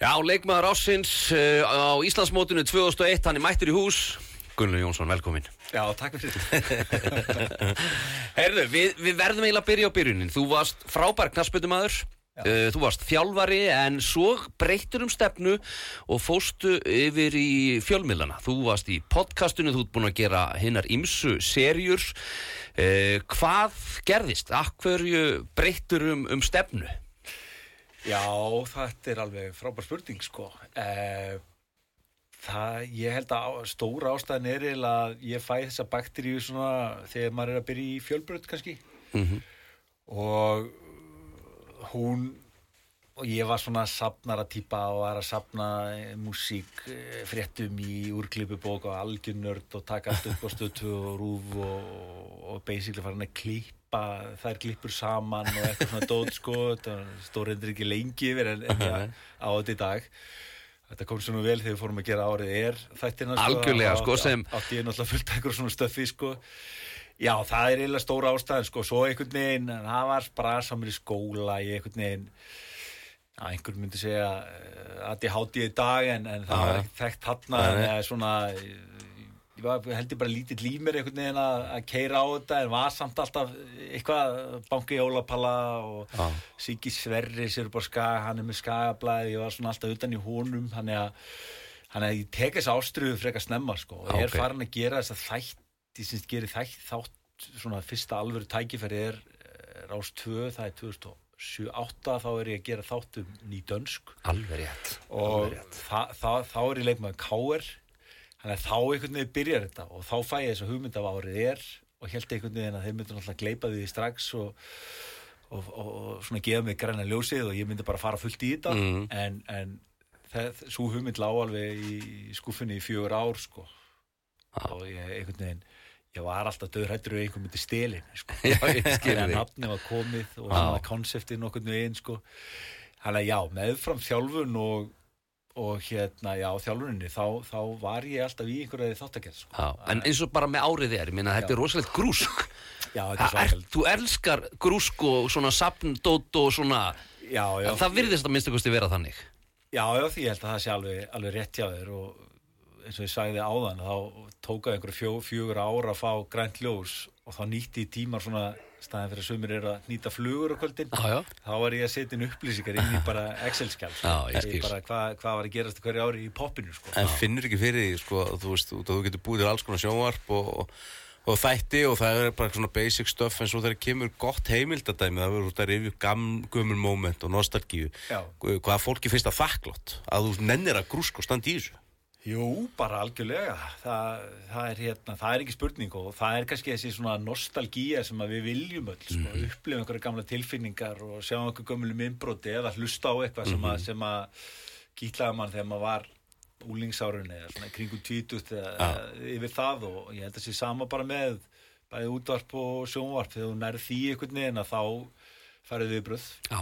Já, leikmaður ársins á Íslandsmótinu 2001, hann mættur í hús. Gunnar Jónsson, velkomin. Já, takk fyrir þetta. Heyrðu, við verðum eiginlega að byrja á byrjunin. Þú varst frábær knattspyrnumaður. Þú varst þjálfari en svo breyttur stefnu og fórstu yfir í fjölmiðlana. Þú varst í podcastinu, þú ert búin að gera hinnar ýmsu seríur. Hvað gerðist? Af hverju breyttur stefnu? Já, þetta alveg frábær spurning, sko. Ég held að stóra ástæðan eiginlega að ég fæ þessa bakteríu svona þegar maður að byrja í fjölbraut kannski. Og ég var svona safnara típa og var að safna músík, fréttum í úrklippubók og algjörnörd og taka allt upp á Stöð 2 og RÚV og basically fara hann að klippa þær klippur saman og eitthvað svona dót, sko. Þetta stórendur ekki lengi yfir en á þetta í dag. Þetta kom svo nú vel þegar við fórum að gera árið þættina, sko. Algjörlega, sko, sem átti ég náttúrulega fullt af eitthvað svona stöffi, sko. Já, það eiginlega stóra ástæðan, sko. Svo einhvern veginn, það var brasamur í skóla, ég einhvern veginn, einhver myndi segja að ég háti í dag, en það var ekki þekkt þarna, eða svona, ég held bara lítill í mér einhvern veginn að keyra á þetta, en var samt alltaf eitthvað, Banki Jólapalla og Siggi Sverri sér upp á Skaga, hann með Skagablaðið, ég var svona alltaf utan í honum, þannig að ég tek þessa ástriðu frekar snemma, sko, og ég farin að gera þessa þætti, sem gerir þátt, svona fyrsta alvöru tækifæri Rás 2, það 2007-2008, þá ég að gera þátt nýdönsk. Alveg rétt. Og þá ég leikmaður KR, þannig að þá einhvern veginn byrjar þetta og þá fæ ég þessa hugmynd af árið og held einhvern veginn að þeir myndu náttúrulega gleypa því strax og svona gefa mig græna ljósið og ég myndi bara fara fullt í þetta, en svo hugmynd lá alveg í skúffunni í 4 ár, sko. Og ég var alltaf dauðhræddur einhver myndi stelin, sko. Já, ég skil þig. Nafnið var komið og svona konseptið nokkurn veginn, sko. Þannig að já, meðfram þjálfun og þjálfuninni, þá var ég alltaf í einhverju þáttagerð, sko. Já, en eins og bara með árið ég meina, þetta rosalegt grúsk. Já, þetta svakalegt. Þú elskar grúsk og svona safndót og svona, já. Það virðist að minnsta kosti vera þannig. Já, því ég held að það sé alveg rétt hjá þér og eins og ég sagði áðan, þá tókaði einhverju 4 ár að fá grænt ljós og þá nýtti ég tímar svona staðin fyrir að sumir að nýta flugur á kvöldin. Þá var ég að setja inn upplýsingar inn í bara Excel-skjal. Ég skil. Bara hvað var að gerast hverju ári í poppinu, sko. En finnur ekki fyrir því, sko, þú veist, þú getur búið til alls konar sjónvarp og þætti og það bara svona basic stuff, en svo þegar kemur gott heimildadæmi, það verður út að rifja gömul moment og nostalgíu. Hvað fólki finnst það þakklátt að þú nennir að grúska og standa í þessu? Jú, bara algjörlega. Það er ekki spurning og það kannski þessi svona nostalgía sem að við viljum öll, sko, upplifa einhverja gamla tilfinningar og sjá einhverju gömulum innbroti eða hlusta á eitthvað sem að kýtlaði mann þegar maður var úlingsárunni eða svona kringum 20 eða yfir það og ég held að sé sama bara með bæði útvarp og sjónvarp þegar þú nærð því einhvern veginn að þá farið viðbrögð. Já.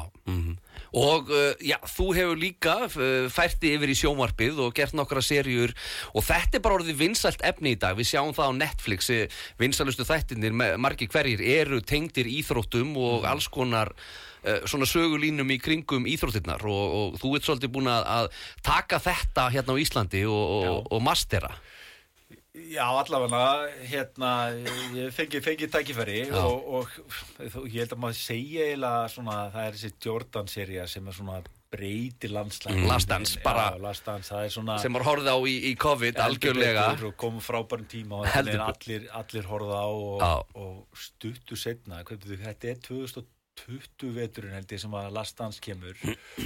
Og þú hefur líka fært þig yfir í sjónvarpið og gert nokkra seríur og þetta bara orðið vinsælt efni í dag. Við sjáum það á Netflix, vinsælustu þættirnir, margir hverjir eru tengdir íþróttum og alls konar svona sögulínum í kringum íþróttirnar og þú ert svolítið búin að taka þetta hérna á Íslandi og mastera. Já, allavega, ég fengi tækifæri og ég held að maður segja eiginlega svona, það þessi Jordan-sería sem svona breytir landslaginu. Last Dance, bara. Já, Last Dance, það svona sem var horfið á í COVID, algjörlega. Og kom frábærum tíma og allir horfið á og stuttu seinna, þetta 2020 veturinn held ég sem að Last Dance kemur.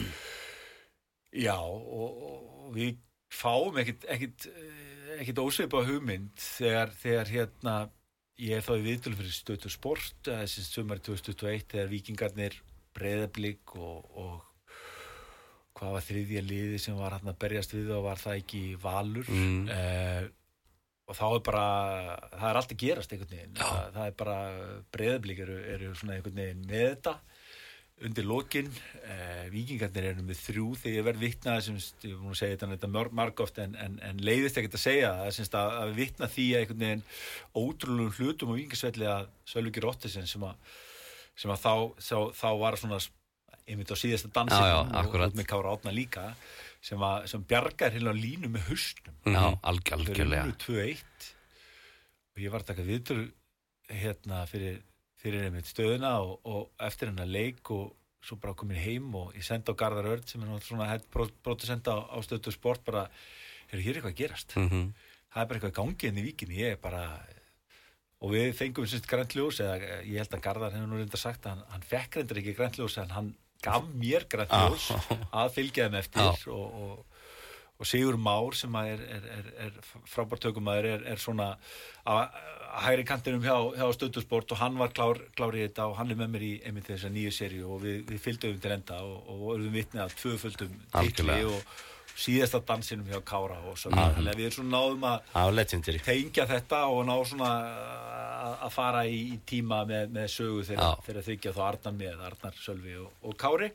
Já, og við fáum ekkit ósvipað hugmynd þegar ég þá í viðtölu fyrir Stöð 2 Sport þessi sumar 2021 þegar Víkingarnir Breiðablik og hvað var þriðja liði sem var að berjast við og var það ekki Valur og þá það allt að gerast einhvern veginn það bara Breiðablik eru svona einhvern veginn með þetta undir lokin, Víkingarnir eru með 3 þegar ég verð vitnað sem ég er búin að segja þetta margoft en leiðist ekkert að segja það að vitna því að einhvern veginn ótrúlegum hlutum á Víkingarsvelli að Sölvi Geir Ottesen sem að þá var svona einmitt á síðasta dansinum Já, og akkurat. með Kára Árna líka sem bjargar hérna á línu með hausnum. Já, Þeir algjörlega. unnu 2-1 og ég var að taka viðtöl hérna fyrir einmitt stöðuna og eftir hennar leik og svo bara komin heim og ég sendi á Garðar Örn sem er svona hett pródusent á Stöðvar Sport bara, hér eitthvað að gerast. Það er bara eitthvað gangi inn í Víkinni, ég er bara og við fengum grænt ljós eða ég held að Garðar hefur nú reynda sagt að hann fekk reyndar ekki grænt ljós en hann gaf mér grænt ljós að fylgja þeim eftir og Sigur Már sem er frábær tökumaður er svona að hægri kantinum hjá Stöðvar Sport og hann var klár í þetta og hann er með mér í einmitt þessa nýju seríu og við fylgdum til enda og urðum vitni að tvöföldum titli og síðasta dansinum hjá Kára og svo þannig að við svona náðum að tengja þetta og ná svona að fara í tíma með sögu þegar þykja þá Arnar Sölvi og Kári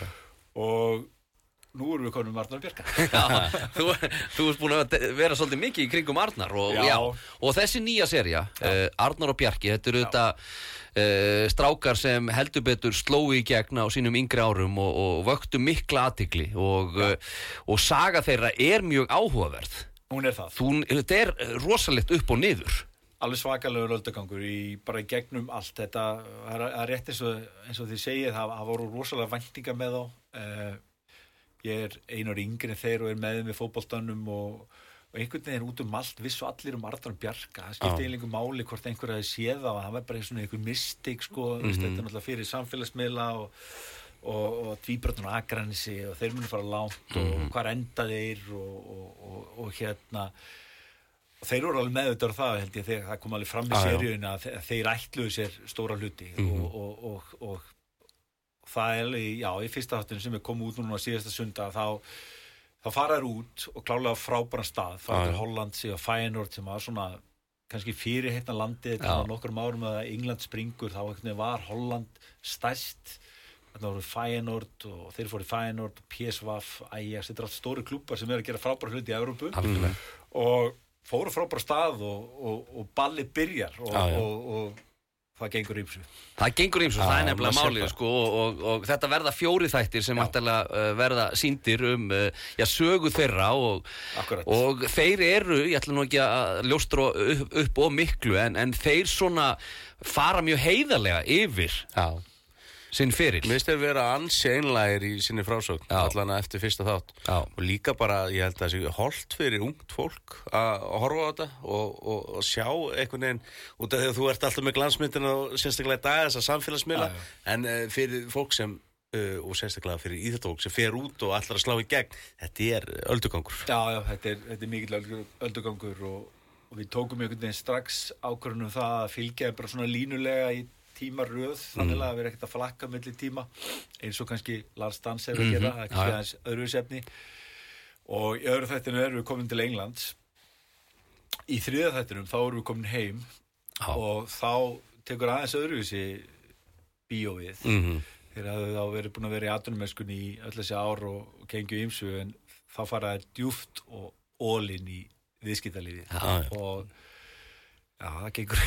og nú erum við konum með Arnar Bjarka. Já, þú ert búin að vera svolítið mikið í kringum Arnar og þessi nýja sería, Arnar og Bjarki, þetta eru þetta strákar sem heldur betur slói í gegn á sínum yngri árum og vöktu mikla athygli og saga þeirra er mjög áhugaverð. Hún er það. Þetta er rosalegt upp og niður. Alveg svakalegur öldugangur bara í gegnum allt. Þetta er rétt eins og þið segið, það voru rosalega væntingar með þá. Ég er einur yngri en þeir og er með þeim í fótboltanum og einhvern veginn út allt vissu allir Arnar Bjarka. Það skipti eiginlega máli hvort einhver hafi séð það og það var bara svona einhver mystik sko, þetta er náttúrulega fyrir samfélagsmiðla og Tvíbrötun og Akranesi og þeir munu fara langt og hvar enda þeir og hérna og þeir voru alveg meðvitaður það held ég þegar það kom alveg fram í seríunni að þeir ætluðu sér stóra hluti og það er í fyrsta þáttinu sem kom út núna síðasta sundag þá fara þær út og klárlega frábæran stað fara til Holland og Feyenoord sem var svona kannski fyrir heitna landið þetta var nokkrum árum að England springur þá var Holland stærst þarna voru Feyenoord og þeir fóru í Feyenoord og PSV, Ajax þetta er allt stóri klúbbar sem að gera frábæra hluti í Evrópu og fóru frábæra stað og balli byrjar og það gengur ýmsu. Það gengur ýmsu, það er nefnilega málið sko, og þetta verða 4 þættir sem ætlalega verða sýndir sögu þeirra og þeir eru, ég ætla nú ekki að ljóstra upp og miklu en þeir svona fara mjög heiðarlega yfir sinn feril. Mér finnst þeir vera ansi einlægir í sinni frásögn allan eftir fyrsta þátt og líka bara, ég held að það sé holdt fyrir ungt fólk að horfa á þetta og sjá einhvern veginn út af því að þú ert alltaf með glansmyndina og sérstaklega í dag þessa samfélagsmiðla en fyrir fólk sem og sérstaklega fyrir íþróttafólk sem fer út og ætlar að slá í gegn, þetta er öldugangur. Já, þetta er mikill öldugangur og við tókum einhvern veginn strax ákvörðun það að fylgja bara svona línulega í tímaröð, þannig að við erum ekkert að flakka milli tíma, eins og kannski Lars Dans hefur að gera, það er kannski aðeins öðruvísefni og í öðru þættinu erum við komin til Englands í þriðja þættinum þá erum við komin heim og þá tekur aðeins öðruvísi bíóið þeir hafðu þá verið búin að vera í atvinnumennskunni í öll þessi ár og gengju ýmsu en þá fara þær djúpt og all-in í viðskiptalífið og það gengur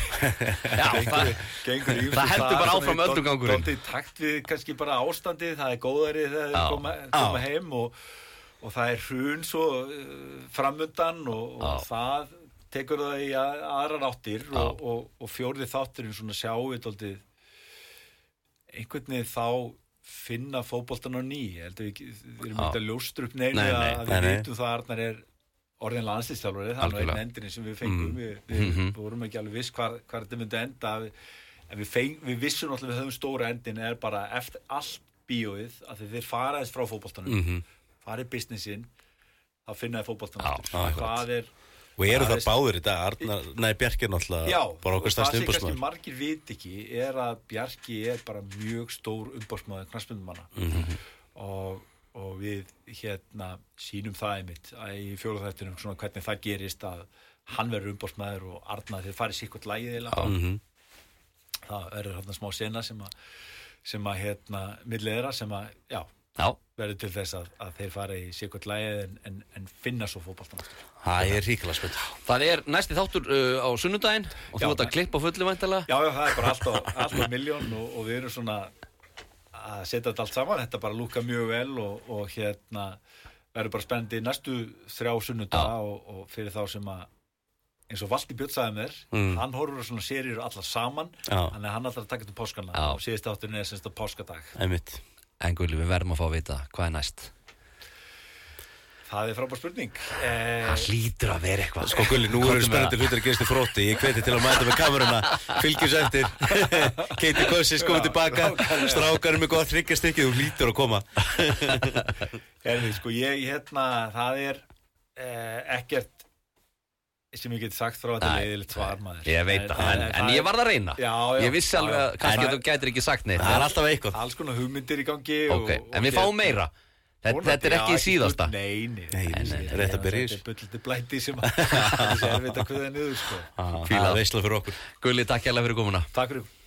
það heldur bara áfram öldugangurinn í takt við kannski bara ástandið það er góðari þegar þeir koma heim og það er hrun svo framundan og það tekur það í aðrar áttir og fjórði þátturinn svona sjáið dálítið einhvern veginn þá finna fótboltan á ný heldur við erum ekki að ljóstra upp neinu að við vitum það að Arnar er orðin landsliðsþjálfari, það var einn endurinn sem við fengum, við vorum ekki alveg viss hvar þetta myndi enda, en við vissum alltaf við höfum stóra endin er bara eftir allt bíóið, að þeir fara eins frá fótboltanum, fara í businessin, þá finna þeir fótboltanum aftur, það er... Og eru það báðir í dag, Bjarki er náttúrulega bara okkar stærsti Já, og það umboðsmaður. sem kannski margir vit ekki er að Bjarki er bara mjög stór umboðsmaður knattspyrnumanna og við sýnum það einmitt í fjórða þættinum svona hvernig það gerist að hann verður umboðsmaður og Arnar þeir farið sikkert lagið eiginlega það verður hérna smá sena sem að milli þeirra sem að verður til þess að þeir fara í sikkert lagið en finna svo fótboltan aftur. Það er ríkilega spennt. Það er næsti þáttur á sunnudaginn og þú ert að klippa fullu væntanlega. Já, það er bara allt á milljón og við erum svona að setja þetta allt saman, þetta bara lúka mjög vel og verður bara spennandi næstu 3 sunnudaga og fyrir þá sem að eins og Valdi Björn sagði mér, hann horfur á svona seríur allar saman, þannig að hann ætlar að taka til páskana og síðast átturinn semst á páskadag. Einmitt. En Gulli, við verðum að fá að vita hvað næst. Það frábær spurning. Það hlýtur að vera eitthvað. Sko Gulli, nú eru spennandi hlutir að gerast í Þrótti. Ég hveti til að mæta með kameruna, fylgjum eftir. Keiti Kossis komið tilbaka, strákarinn með gott hryggjastykkið, þú hlýtur að koma. Sko, það ekkert sem ég geti sagt frá þetta leiðilegt svar maður. Ég veit það, en ég varð að reyna. Ég vissi alveg að kannski þú gætir ekki sagt neitt. Það alltaf eitthvað. Alls konar hugmyndir í gangi. En við fáum meira. Þetta er ekki í síðasta. Nei, rétt að byrja í þessu. Þetta er bullandi blæti sem að þessi erfitt að kveða niður, sko. Það er veisla fyrir okkur. Gulli, takk hérlega fyrir komuna. Takk fyrir.